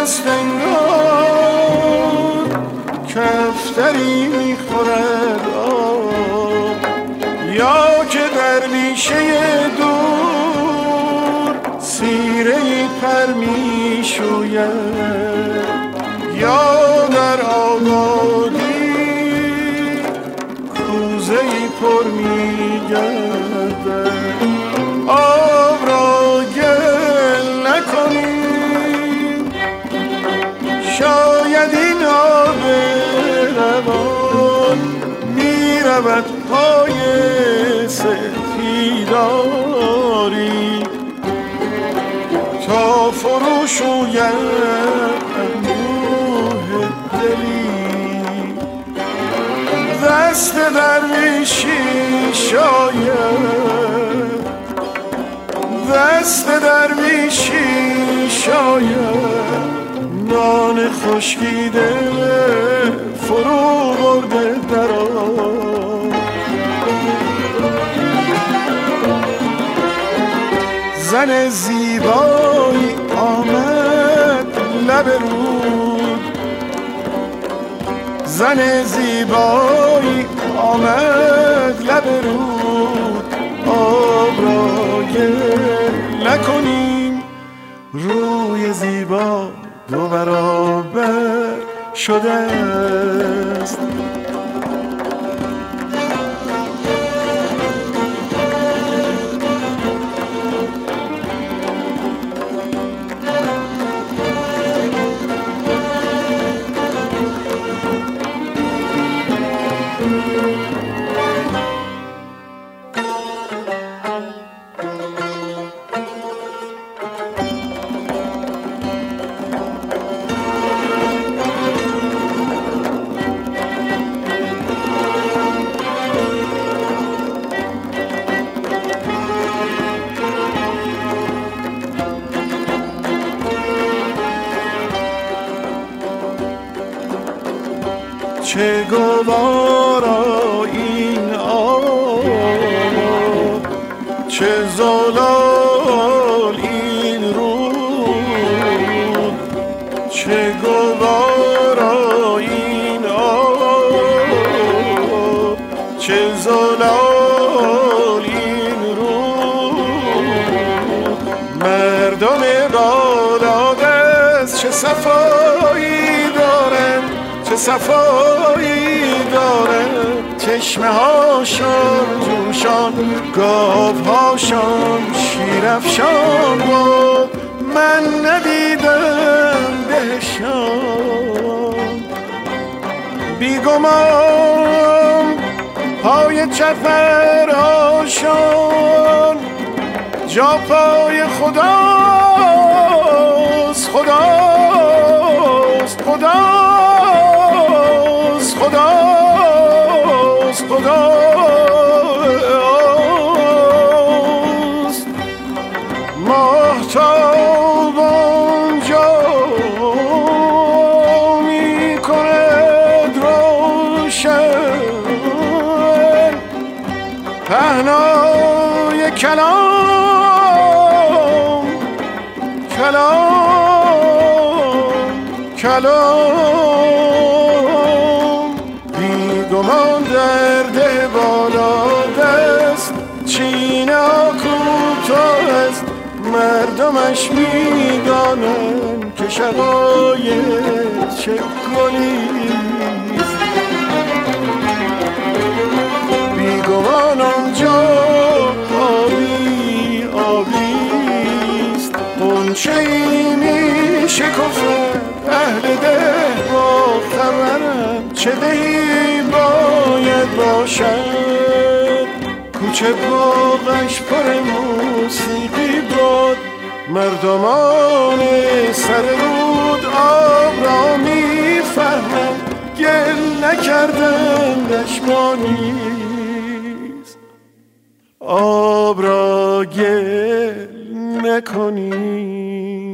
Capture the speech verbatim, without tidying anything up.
است انگار کفتری میخورد آب، یا که در بیشه دور سیره پر میشوید، یا در آبادی کوزه‌ای پر میگردد. آب را گل نکنیم، شاید این آب روان میرود پای سپیداری تا فرو شوید اندوه دلی. دست درویشی شاید، دست درویشی شاید نان خشکیده فرو برده در آب. زن زیبایی آمد لب رود، زن زیبایی آمد لب رود. آب را گل نکنیم، روی زیبا دو برابر شده است. چه گوارا این آب، چه زلال این رود، چه گوارا این آب، چه زلال این رود. مردم بالادست چه صفایی دارن، چه صفایی دارد. چشمه هاشان جوشان، گاو هاشان شیرافشان بود. من ندیدم دهشان، بیگمان پای چرفراشان جا پای خداست، خداست، خداست، خداست، خداست. ماهتاب آنجا می کند روشن پهنای کلام، کلام، کلام. بیگمان در ده بالا دست چینا کوتاه است. مردمش میدانند که شقایق چه گلیست. بیگمان آنجا آبی آبیست. غنچه‌ای می شکفد اهل ده با خبرم. چه دهی باید باشد، کوچه باغش پر موسیقی بود. مردمان سر رود آب را میفهمند، گل نکردن دشمانیست. آب را گل نکنی.